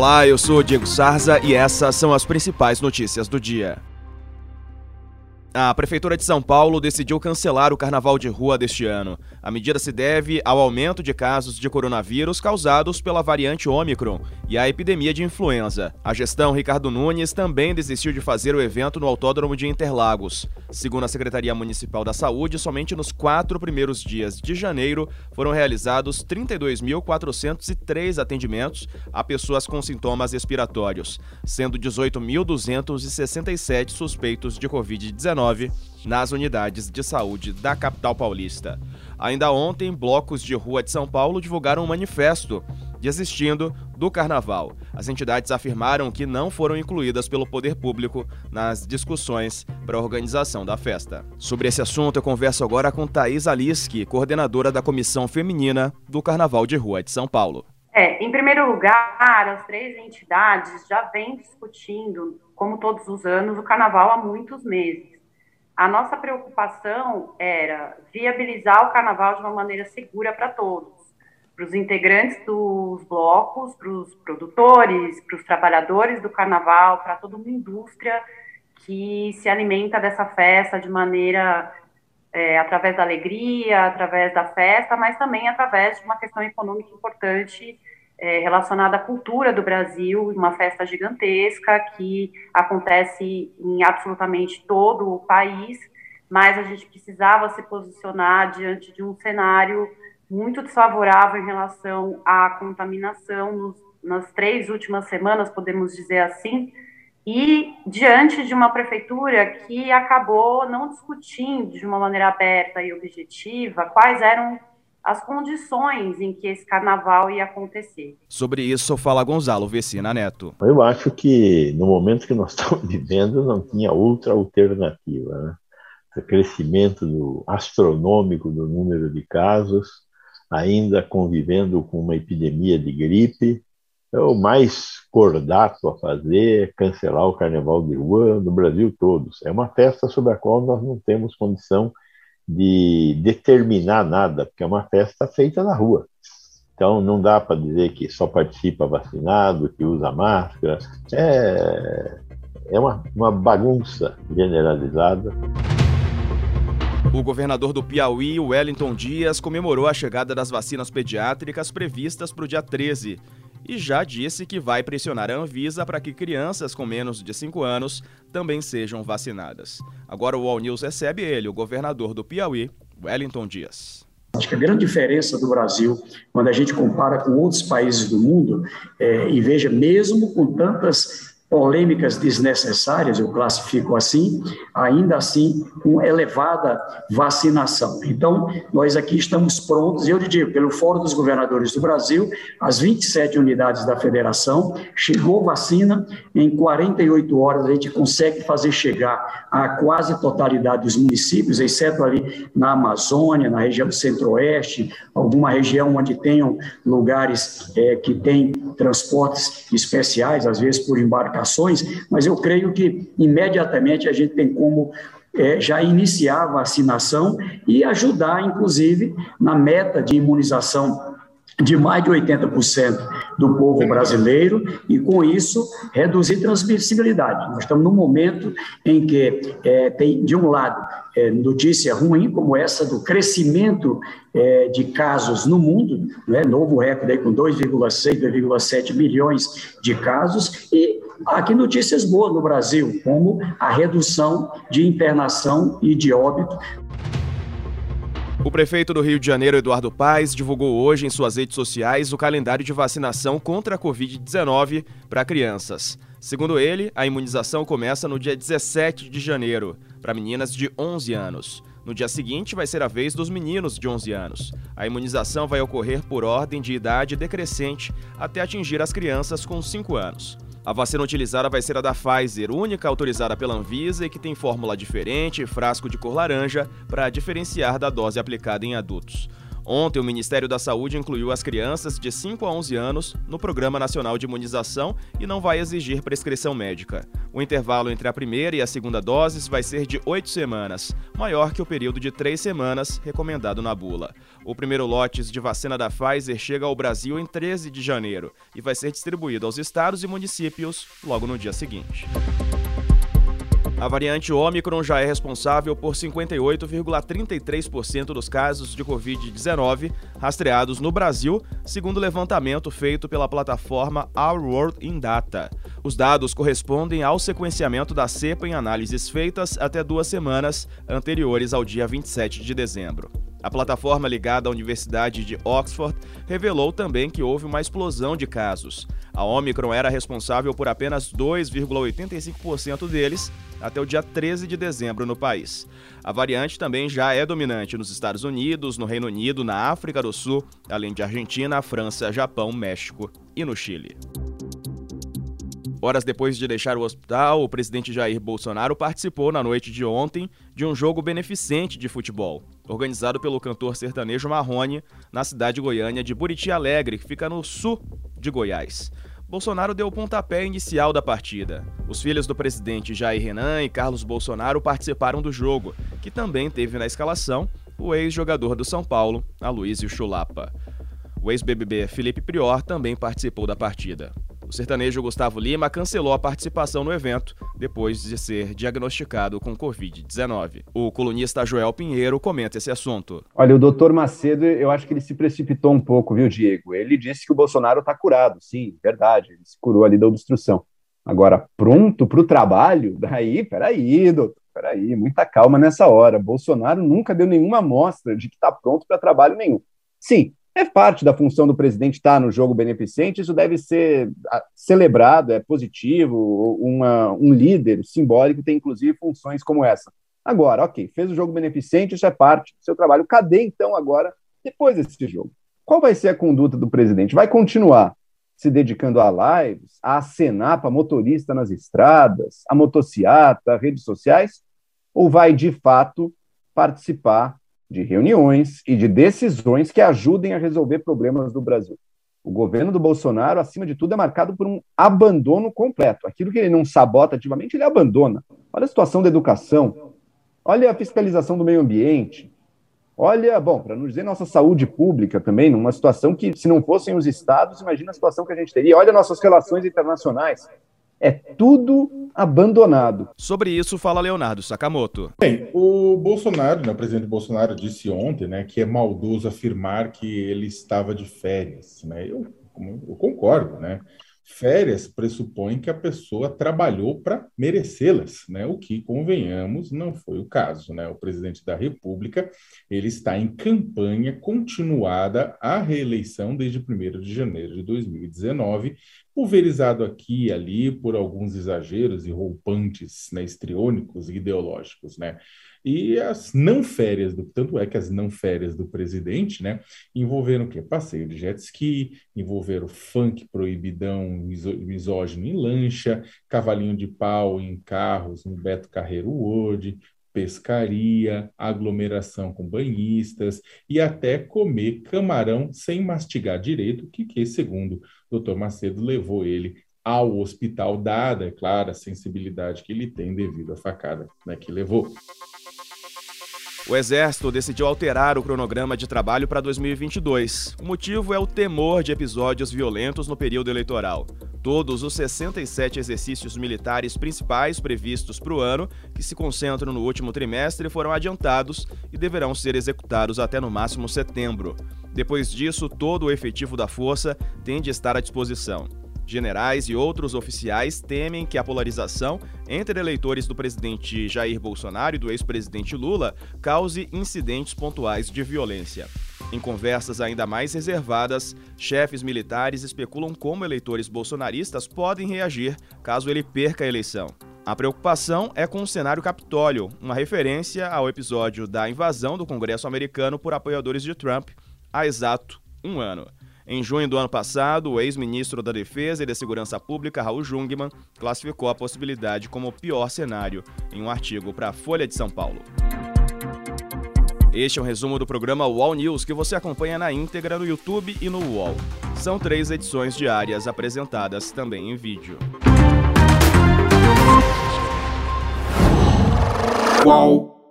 Olá, eu sou Diego Sarza e essas são as principais notícias do dia. A Prefeitura de São Paulo decidiu cancelar o Carnaval de Rua deste ano. A medida se deve ao aumento de casos de coronavírus causados pela variante Ômicron e à epidemia de influenza. A gestão Ricardo Nunes também desistiu de fazer o evento no Autódromo de Interlagos. Segundo a Secretaria Municipal da Saúde, somente nos 4 primeiros dias de janeiro foram realizados 32.403 atendimentos a pessoas com sintomas respiratórios, sendo 18.267 suspeitos de Covid-19 nas unidades de saúde da capital paulista. Ainda ontem, blocos de rua de São Paulo divulgaram um manifesto desistindo do carnaval. As entidades afirmaram que não foram incluídas pelo poder público nas discussões para a organização da festa. Sobre esse assunto, eu converso agora com Thaís Aliski, coordenadora da Comissão Feminina do Carnaval de Rua de São Paulo. Em primeiro lugar, as 3 entidades já vêm discutindo, como todos os anos, o carnaval há muitos meses. A nossa preocupação era viabilizar o carnaval de uma maneira segura para todos, para os integrantes dos blocos, para os produtores, para os trabalhadores do carnaval, para toda uma indústria que se alimenta dessa festa de maneira, através da alegria, através da festa, mas também através de uma questão econômica importante relacionada à cultura do Brasil, uma festa gigantesca que acontece em absolutamente todo o país, mas a gente precisava se posicionar diante de um cenário muito desfavorável em relação à contaminação nas 3 últimas semanas, podemos dizer assim, e diante de uma prefeitura que acabou não discutindo de uma maneira aberta e objetiva quais eram as condições em que esse carnaval ia acontecer. Sobre isso, fala Gonzalo Vecina Neto. Eu acho que no momento que nós estamos vivendo não tinha outra alternativa, né? O crescimento astronômico do número de casos, ainda convivendo com uma epidemia de gripe, o mais cordato a fazer é cancelar o Carnaval de Rua no Brasil todo. É uma festa sobre a qual nós não temos condição de determinar nada, porque é uma festa feita na rua. Então não dá para dizer que só participa vacinado, que usa máscara. É uma bagunça generalizada. O governador do Piauí, Wellington Dias, comemorou a chegada das vacinas pediátricas previstas para o dia 13 e já disse que vai pressionar a Anvisa para que crianças com menos de 5 anos também sejam vacinadas. Agora o All News recebe ele, o governador do Piauí, Wellington Dias. Acho que a grande diferença do Brasil, quando a gente compara com outros países do mundo, e veja, mesmo com tantas polêmicas desnecessárias, eu classifico assim, ainda assim, com elevada vacinação. Então, nós aqui estamos prontos, e eu digo, pelo Fórum dos Governadores do Brasil, as 27 unidades da federação, chegou vacina, em 48 horas a gente consegue fazer chegar a quase totalidade dos municípios, exceto ali na Amazônia, na região do Centro-Oeste, alguma região onde tenham lugares que têm transportes especiais, às vezes por embarcações, mas eu creio que imediatamente a gente tem como já iniciar a vacinação e ajudar, inclusive, na meta de imunização de mais de 80% do povo brasileiro e, com isso, reduzir transmissibilidade. Nós estamos num momento em que tem, de um lado, notícia ruim, como essa do crescimento de casos no mundo, né? Novo recorde aí com 2,6, 2,7 milhões de casos, e aqui notícias boas no Brasil, como a redução de internação e de óbito. O prefeito do Rio de Janeiro, Eduardo Paes, divulgou hoje em suas redes sociais o calendário de vacinação contra a Covid-19 para crianças. Segundo ele, a imunização começa no dia 17 de janeiro, para meninas de 11 anos. No dia seguinte, vai ser a vez dos meninos de 11 anos. A imunização vai ocorrer por ordem de idade decrescente até atingir as crianças com 5 anos. A vacina utilizada vai ser a da Pfizer, única autorizada pela Anvisa e que tem fórmula diferente e frasco de cor laranja para diferenciar da dose aplicada em adultos. Ontem, o Ministério da Saúde incluiu as crianças de 5 a 11 anos no Programa Nacional de Imunização e não vai exigir prescrição médica. O intervalo entre a primeira e a segunda doses vai ser de 8 semanas, maior que o período de 3 semanas recomendado na bula. O primeiro lote de vacina da Pfizer chega ao Brasil em 13 de janeiro e vai ser distribuído aos estados e municípios logo no dia seguinte. A variante Ômicron já é responsável por 58,33% dos casos de Covid-19 rastreados no Brasil, segundo o levantamento feito pela plataforma Our World in Data. Os dados correspondem ao sequenciamento da cepa em análises feitas até 2 semanas anteriores ao dia 27 de dezembro. A plataforma ligada à Universidade de Oxford revelou também que houve uma explosão de casos. A Ômicron era responsável por apenas 2,85% deles até o dia 13 de dezembro no país. A variante também já é dominante nos Estados Unidos, no Reino Unido, na África do Sul, além de Argentina, França, Japão, México e no Chile. Horas depois de deixar o hospital, o presidente Jair Bolsonaro participou na noite de ontem de um jogo beneficente de futebol, organizado pelo cantor sertanejo Marrone, na cidade goiana de Buriti Alegre, que fica no sul de Goiás. Bolsonaro deu o pontapé inicial da partida. Os filhos do presidente Jair Renan e Carlos Bolsonaro participaram do jogo, que também teve na escalação o ex-jogador do São Paulo, Aloysio Chulapa. O ex-BBB Felipe Prior também participou da partida. O sertanejo Gustavo Lima cancelou a participação no evento depois de ser diagnosticado com Covid-19. O colunista Joel Pinheiro comenta esse assunto. Olha, o doutor Macedo, eu acho que ele se precipitou um pouco, viu, Diego? Ele disse que o Bolsonaro está curado, sim, verdade, ele se curou ali da obstrução. Agora, pronto para o trabalho? Peraí, doutor, muita calma nessa hora. Bolsonaro nunca deu nenhuma amostra de que está pronto para trabalho nenhum. Sim, é parte da função do presidente estar no jogo beneficente, isso deve ser celebrado, é positivo, um líder simbólico tem inclusive funções como essa. Agora, ok, fez o jogo beneficente, isso é parte do seu trabalho. Cadê então agora, depois desse jogo? Qual vai ser a conduta do presidente? Vai continuar se dedicando a lives, a acenar para motorista nas estradas, a motociata, redes sociais? Ou vai, de fato, participar de reuniões e de decisões que ajudem a resolver problemas do Brasil? O governo do Bolsonaro, acima de tudo, é marcado por um abandono completo. Aquilo que ele não sabota ativamente, ele abandona. Olha a situação da educação, olha a fiscalização do meio ambiente, olha, para não dizer nossa saúde pública também, numa situação que, se não fossem os estados, imagina a situação que a gente teria. Olha nossas relações internacionais. É tudo abandonado. Sobre isso, fala Leonardo Sakamoto. Bem, o Bolsonaro, o presidente Bolsonaro disse ontem, que é maldoso afirmar que ele estava de férias. Eu concordo, Férias pressupõe que a pessoa trabalhou para merecê-las, o que, convenhamos, não foi o caso. O presidente da República ele está em campanha continuada à reeleição desde 1º de janeiro de 2019, pulverizado aqui e ali por alguns exageros e roupantes, histriônicos e ideológicos, E as não férias, tanto é que as não férias do presidente, envolveram o quê? Passeio de jet ski, envolveram funk proibidão, misógino em lancha, cavalinho de pau em carros no Beto Carreiro World, pescaria, aglomeração com banhistas e até comer camarão sem mastigar direito, que segundo o Dr. Macedo, levou ele ao hospital, dada, é claro, a sensibilidade que ele tem devido à facada que levou. O Exército decidiu alterar o cronograma de trabalho para 2022. O motivo é o temor de episódios violentos no período eleitoral. Todos os 67 exercícios militares principais previstos para o ano, que se concentram no último trimestre, foram adiantados e deverão ser executados até no máximo setembro. Depois disso, todo o efetivo da força tem de estar à disposição. Generais e outros oficiais temem que a polarização entre eleitores do presidente Jair Bolsonaro e do ex-presidente Lula cause incidentes pontuais de violência. Em conversas ainda mais reservadas, chefes militares especulam como eleitores bolsonaristas podem reagir caso ele perca a eleição. A preocupação é com o cenário Capitólio, uma referência ao episódio da invasão do Congresso americano por apoiadores de Trump há exato um ano. Em junho do ano passado, o ex-ministro da Defesa e da Segurança Pública, Raul Jungmann, classificou a possibilidade como o pior cenário em um artigo para a Folha de São Paulo. Este é um resumo do programa UOL News que você acompanha na íntegra no YouTube e no UOL. São 3 edições diárias apresentadas também em vídeo. UOL.